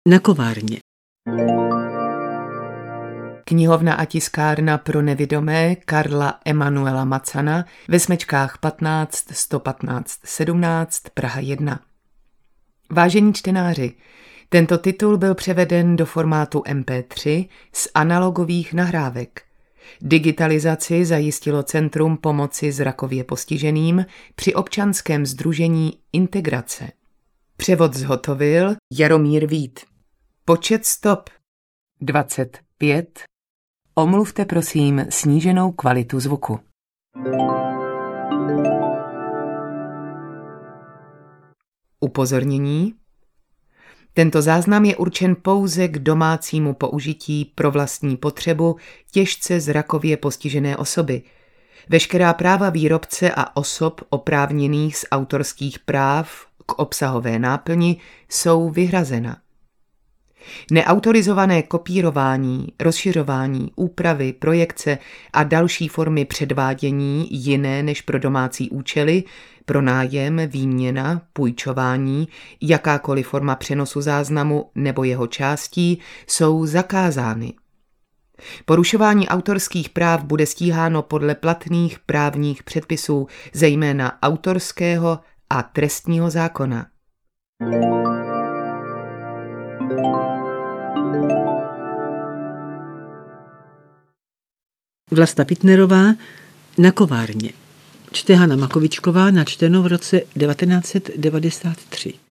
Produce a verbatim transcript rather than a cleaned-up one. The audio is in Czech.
Na kovárně. Knihovna a tiskárna pro nevidomé Karla Emanuela Macana ve Smečkách patnáct sto patnáct sedmnáct Praha jedna. Vážení čtenáři, tento titul byl převeden do formátu em pé tři z analogových nahrávek. Digitalizaci zajistilo Centrum pomoci zrakově postiženým při občanském sdružení Integrace. Převod zhotovil Jaromír Vít. Počet stop dvacet pět. Omluvte prosím sníženou kvalitu zvuku. Upozornění. Tento záznam je určen pouze k domácímu použití pro vlastní potřebu těžce zrakově postižené osoby. Veškerá práva výrobce a osob oprávněných z autorských práv k obsahové náplni jsou vyhrazena. Neautorizované kopírování, rozšiřování, úpravy, projekce a další formy předvádění jiné než pro domácí účely, pronájem, výměna, půjčování, jakákoliv forma přenosu záznamu nebo jeho částí jsou zakázány. Porušování autorských práv bude stíháno podle platných právních předpisů, zejména autorského a trestního zákona. Vlasta Pitnerová Na kovárně. Čte Hana Makovičková, načteno v roce devatenáct set devadesát tři.